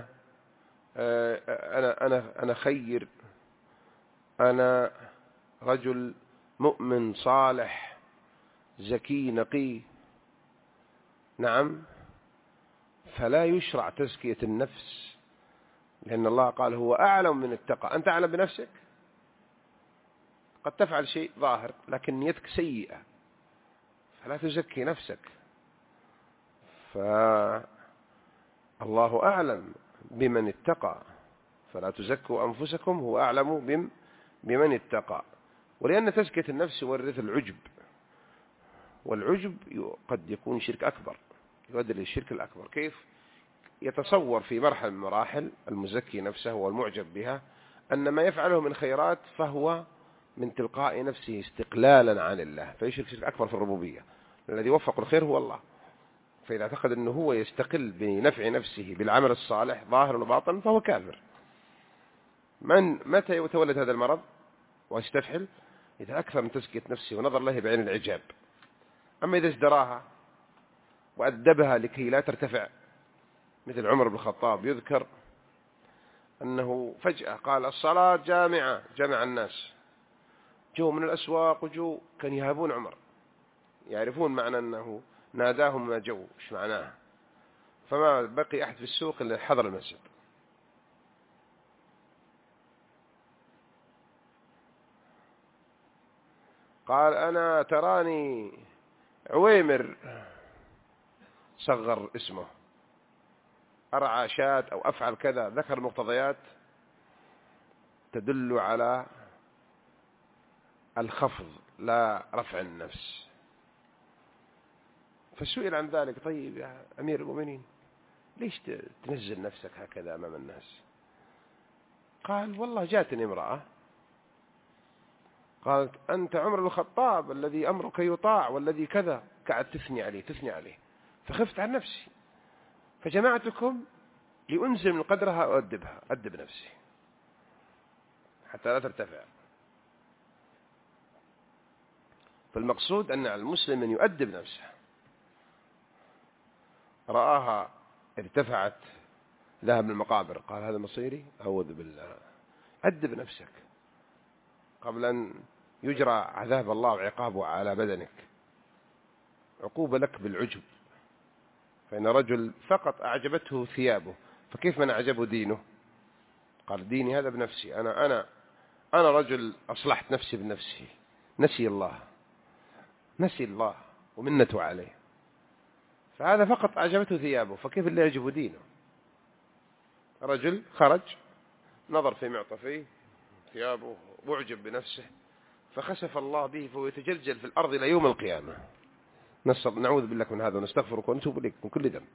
أنا خير، أنا رجل مؤمن صالح زكي نقي. نعم، فلا يشرع تزكية النفس، لأن الله قال هو أعلم من اتقى. أنت أعلم بنفسك، قد تفعل شيء ظاهر لكن نيتك سيئة، فلا تزكي نفسك. فالله أعلم بمن اتقى، فلا تزكوا أنفسكم، هو أعلم بمن اتقى. ولأن تزكية النفس يورث العجب، والعجب قد يكون شرك أكبر، يؤدي للشرك الأكبر. كيف؟ يتصور في مرحلة من المراحل المزكي نفسه والمعجب بها أن ما يفعله من خيرات فهو من تلقاء نفسه استقلالا عن الله، فيشرك شرك أكبر في الربوبية. الذي وفق الخير هو الله، فإذا اعتقد أنه هو يستقل بنفع نفسه بالعمل الصالح ظاهر وباطن فهو كافر. متى يتولد هذا المرض ويستفحل؟ إذا أكثر من تزكية نفسه ونظر له بعين العجاب. أما إذا ازدراها وأدبها لكي لا ترتفع، مثل عمر بن الخطاب يذكر أنه فجأة قال الصلاة جامعة، جمع الناس، جو من الأسواق وجو كان يهابون عمر، يعرفون معنى أنه ناداهم ما جو، إيش معناه؟ فما بقي أحد في السوق إلا حضر المسجد. قال أنا تراني عويمر، صغر اسمه، أرعى شاة أو أفعل كذا، ذكر مقتضيات تدل على الخفض لا رفع النفس. فسئل عن ذلك، طيب يا أمير المؤمنين ليش تنزل نفسك هكذا أمام الناس؟ قال والله جاتني امرأة قالت أنت عمر بن الخطاب الذي أمرك يطاع والذي كذا، قاعد تثني عليه، فخفت عن نفسي فجمعتكم لأنزل من قدرها وأدبها، أدب نفسي حتى لا ترتفع. فالمقصود أن المسلم من يؤدب نفسه، رآها ارتفعت ذهب للمقابر قال هذا مصيري، أعوذ بالله. أدب نفسك قبل أن يجرى عذاب الله وعقابه على بدنك، عقوبة لك بالعجب. فإن رجل فقط أعجبته ثيابه، فكيف من أعجبه دينه؟ قال ديني هذا بنفسي، أنا رجل أصلحت نفسي بنفسي. نسي الله ومنته عليه، فهذا فقط أعجبته ثيابه، فكيف اللي يعجبه دينه؟ رجل خرج نظر في معطفيه ثيابه واعجب بنفسه، فخسف الله به فهو يتجلجل في الأرض إلى يوم القيامة. نعوذ بالله من هذا ونستغفرك ونتوب إليك من كل ذنب.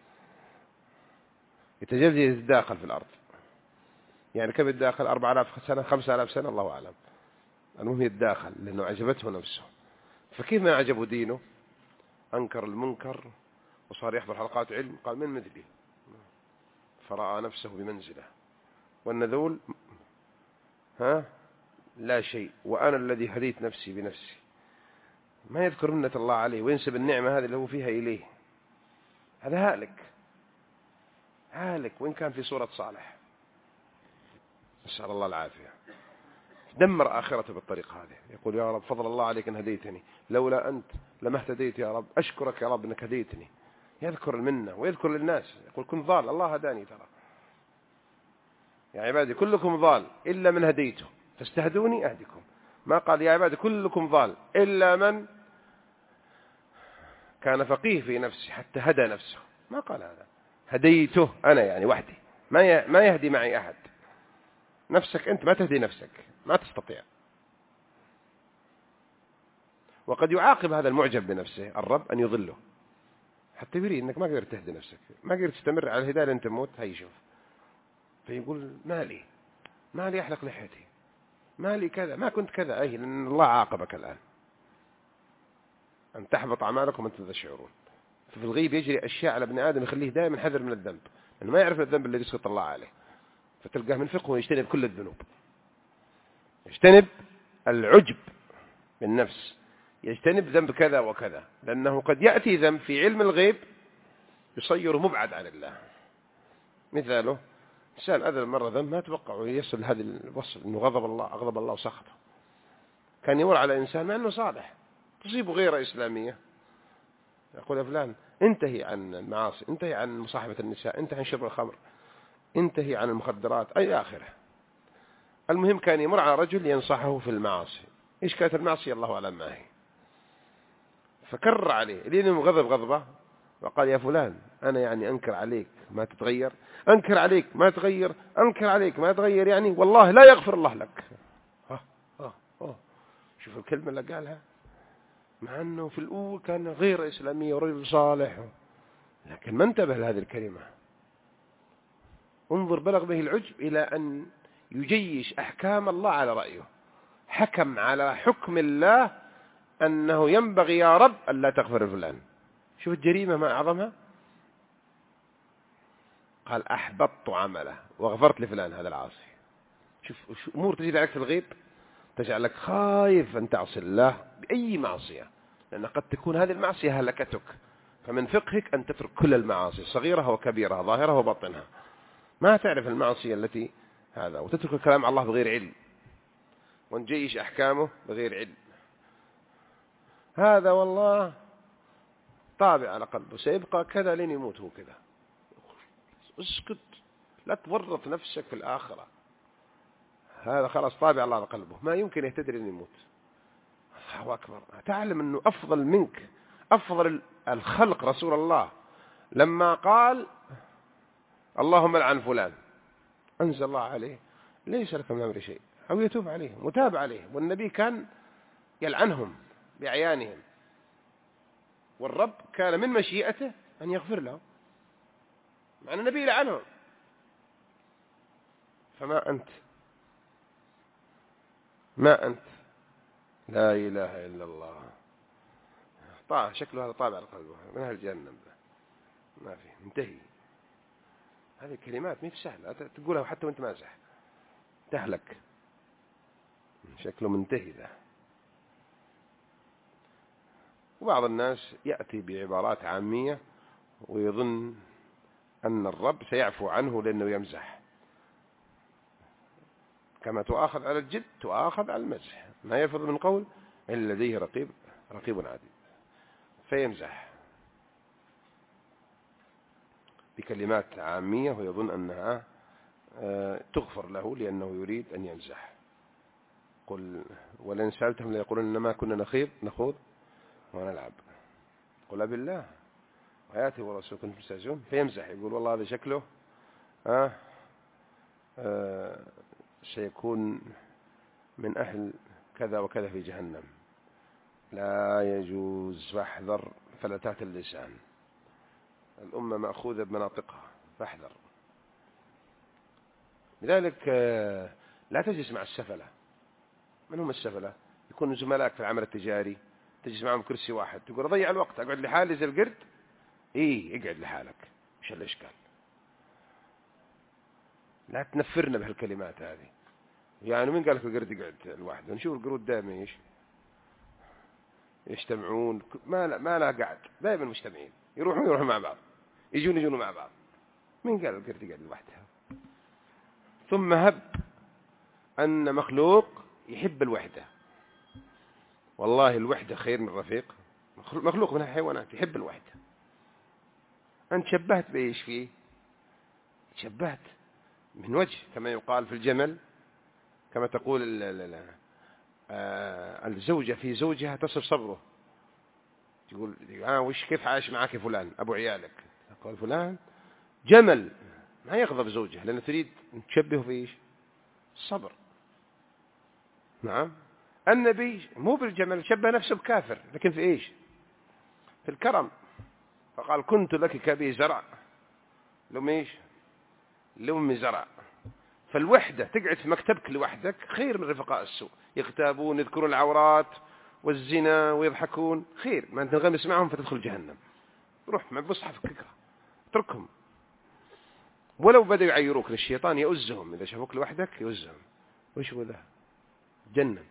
يتجلجل يتداخل في الأرض، يعني كم يتداخل؟ 4000 سنة 5000 سنة الله أعلم، المهم يتداخل لأنه عجبته نفسه. فكيف ما عجبه دينه؟ أنكر المنكر وصار يحضر حلقات علم، قال من مثلي، فرأى نفسه بمنزله، والنذول لا شيء، وأنا الذي هديت نفسي بنفسي. ما يذكر منة الله عليه وينسب النعمة هذه اللي هو فيها إليه، هذا هالك وإن كان في صورة صالح. نسأل الله العافية. دمر آخرته بالطريقة هذه، يقول يا رب فضل الله عليك أن هديتني، لولا أنت لما اهتديت يا رب، أشكرك يا رب أنك هديتني. يذكر المنة ويذكر للناس، يقول كن ضال الله هداني، ترى يا عبادي كلكم ضال إلا من هديته فاستهدوني أهدكم. ما قال يا عبادي كلكم ضال إلا من كان فقيه في نفسه حتى هدى نفسه، ما قال هذا. هديته أنا يعني وحدي، ما يهدي معي أحد. نفسك أنت ما تهدي نفسك، ما تستطيع. وقد يعاقب هذا المعجب بنفسه الرب أن يضله حتى يريد أنك ما قدرت تهدي نفسك، ما قدرت تستمر على الهداية لأن تموت. هاي شوف، فيقول مالي أحلق لحيتي، مالي كذا، ما كنت كذا، أي لأن الله عاقبك الآن أن تحبط أعمالكم وأنتم لا تشعرون. ففي الغيب يجري أشياء على ابن آدم يخليه دائما حذر من الذنب، لأنه ما يعرف الذنب الذي يسقط الله عليه، فتلقاه من فقه ويجتنب كل الذنوب، يجتنب العجب بالنفس، يجتنب ذنب كذا وكذا، لأنه قد يأتي ذنب في علم الغيب يصيره مبعد عن الله. مثاله إنسان أذل مرة ذنب ما توقع ويصل هذا الوصل أنه أغضب الله وسخطه. كان يمر على إنسان مع أنه صالح تصيبه غير إسلامية، يقول يا فلان انتهي عن المعاصي، انتهي عن مصاحبة النساء، انتهي عن شرب الخمر، انتهي عن المخدرات، أي آخره. المهم كان يمر على رجل ينصحه في المعاصي. إيش كانت المعصية؟ الله أعلم ما هي. فكرر عليه لأنه غضب غضبة وقال يا فلان أنا يعني أنكر عليك ما تتغير، أنكر عليك ما تغير، أنكر عليك ما تغير، يعني والله لا يغفر الله لك. شوف الكلمة اللي قالها، مع أنه في الأول كان غير إسلامي ورجل صالح، لكن ما انتبه لهذه الكلمة. انظر بلغ به العجب إلى أن يجيش أحكام الله على رأيه، حكم على حكم الله أنه ينبغي يا رب أن لا تغفر فلان. شوف الجريمة ما أعظمها. قال أحبطت عمله وغفرت لفلان هذا العاصي. شوف أمور تجد عليك في الغيب تجعلك خايف أن تعصي الله بأي معصية، لأن قد تكون هذه المعصية هلكتك. فمن فقهك أن تترك كل المعاصي صغيرها وكبيرها ظاهرها وباطنها، ما تعرف المعصية التي هذا، وتترك الكلام على الله بغير علم، ونجيش أحكامه بغير علم. هذا والله طابع على قلبه، سيبقى كذا لين يموت هو كذا. اسكت، لا تورط نفسك في الآخرة. هذا خلاص طابع الله على قلبه، ما يمكن يهتدي لين يموت. الله أكبر. تعلم أنه أفضل منك، أفضل الخلق رسول الله لما قال اللهم لعن فلان، أنزل الله عليه ليس لك من أمر شيء، أو يتوب عليهم وتاب عليهم. والنبي كان يلعنهم بأعيانهم، والرب كان من مشيئته أن يغفر لهم، مع أن النبي لعنهم. فما أنت، ما أنت، لا إله إلا الله. طاع شكله هذا طابع على قلبه من أهل جهنم، ما فيه منتهي. هذه كلمات ما في سهلة تقولها حتى وانت مازح تهلك. شكله منتهي ذا. وبعض الناس يأتي بعبارات عامية ويظن أن الرب سيعفو عنه لأنه يمزح. كما تؤاخذ على الجد تؤاخذ على المزح، ما يلفظ من قول إلا لديه رقيب عتيد، فيمزح بكلمات عامية ويظن أنها تغفر له لأنه يريد أن يمزح. قل ولئن سألتهم ليقولون إنما كنا نخوض ونلعب، قل بالله وآياته ورسوله كنتم تستهزئون. فيمزح، يقول والله هذا شكله سيكون من أهل كذا وكذا في جهنم. لا يجوز، فاحذر فلتات اللسان. الأمة مأخوذة بمناطقها، فاحذر. لذلك لا تجلس مع السفلة. من هم السفلة؟ يكونوا زملائك في العمل التجاري، تجلس معهم كرسي واحد، تقول أضيع الوقت، أقعد لحالي زي القرد. اقعد لحالك، مش الإشكال. لا تنفرنا بهالكلمات هذه. يعني من قال لك القرد يقعد لوحده؟ نشوف القرود دائما يجتمعون، ما لا قعد، دائما مجتمعين، يروحون مع بعض، يجون مع بعض. من قال القرد يقعد لوحده؟ ثم هب أن مخلوق يحب الوحدة. والله الوحدة خير من الرفيق. مخلوق من الحيوانات يحب الوحدة. أنت شبهت بإيش فيه؟ شبهت من وجه، كما يقال في الجمل، كما تقول الزوجة في زوجها تصف صبره. تقول وش كيف عايش معك فلان أبو عيالك؟ قال فلان جمل، ما يغضب زوجها لأنه تريد تشبهه في إيش؟ الصبر. نعم. النبي مو بالجمل، شبه نفسه بكافر، لكن في إيش؟ في الكرم. فقال كنت لك كبي زرع لأمي زرع. فالوحدة تقعد في مكتبك لوحدك خير من رفقاء السوء، يغتابون، يذكرون العورات والزنا ويضحكون، خير ما أنت تنغمس معهم فتدخل جهنم. روح مع مصحفك اقرأ، اتركهم. ولو بدأوا يعيروك للشيطان يؤزهم، إذا شافوك لوحدك يؤزهم. وش هو ذا؟ جنة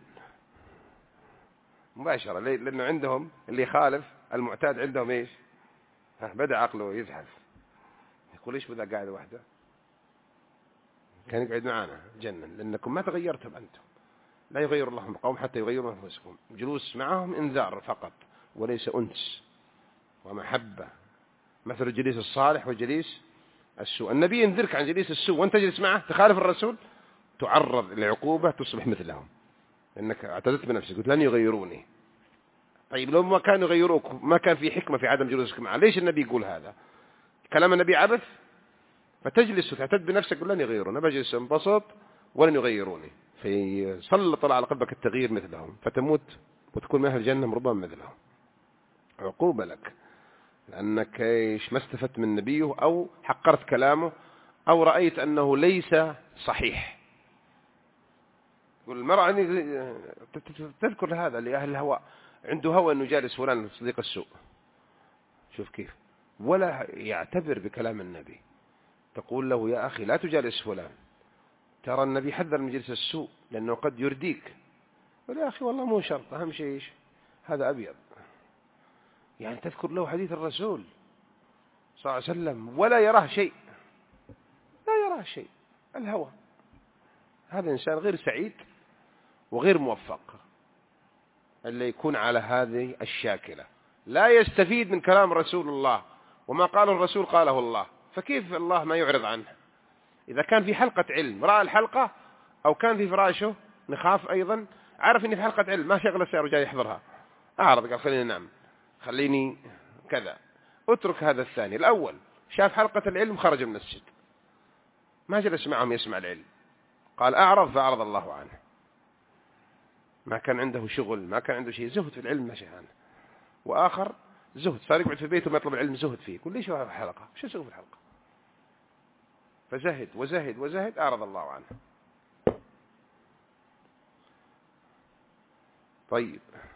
مباشرة، لأنه عندهم اللي يخالف المعتاد عندهم إيش؟ بدأ عقله يزحف، يقول إيش بذا قاعد وحده؟ كان يقعد معنا جنة، لأنكم ما تغيرتم أنتم. لا يغير الله بقوم حتى يغيروا أنفسكم. جلوس معهم إنذار فقط وليس أنس ومحبة. مثل الجليس الصالح وجليس السوء. النبي ينذرك عن جليس السوء وأنت تجلس معه تخالف الرسول، تعرض لعقوبة تصبح مثلهم، لأنك اعتدت بنفسك، قلت لن يغيروني. طيب لو ما كانوا يغيروك، ما كان في حكمة في عدم جلوسك معه، ليش النبي يقول هذا؟ كلام النبي عبث؟ فتجلس وتعتد بنفسك ولن يغيرون، بجلس انبسط ولن يغيروني، فيسلط على قلبك التغيير مثلهم فتموت وتكون من أهل الجنة ربما مثلهم. عقوبة لك لأنك ما استفدت من نبيه، أو حقرت كلامه، أو رأيت أنه ليس صحيح. المرأة تذكر هذا لأهل الهواء، عنده هوى أنه جالس فلان صديق السوء، شوف كيف، ولا يعتبر بكلام النبي. تقول له يا أخي لا تجالس فلان، ترى النبي حذر من جلسة السوء لأنه قد يرديك. يا أخي والله مو شرط، أهم شيء إيش؟ هذا أبيض. يعني تذكر له حديث الرسول صلى الله عليه وسلم ولا يراه شيء، لا يراه شيء. الهوى. هذا إنسان غير سعيد وغير موفق، اللي يكون على هذه الشاكلة لا يستفيد من كلام رسول الله، وما قاله الرسول قاله الله، فكيف الله ما يعرض عنه؟ إذا كان في حلقة علم رأى الحلقة، أو كان في فراشه نخاف أيضا، عرف إني في حلقة علم ما شغل السيارة وجاي يحضرها، أعرض قال خليني نعم، خليني كذا، اترك هذا الثاني. الأول شاف حلقة العلم خرج من المسجد، ما جلس معهم يسمع العلم، قال أعرض فأعرض الله عنه، ما كان عنده شغل، ما كان عنده شيء، زهد في العلم ماشي عنه. وآخر زهد، صار يقعد في بيته ما يطلب العلم، زهد فيه، يقول ليش هو حلقة، شو اسوي في الحلقة؟ فزهد وزهد وزهد، أعرض الله عنه. طيب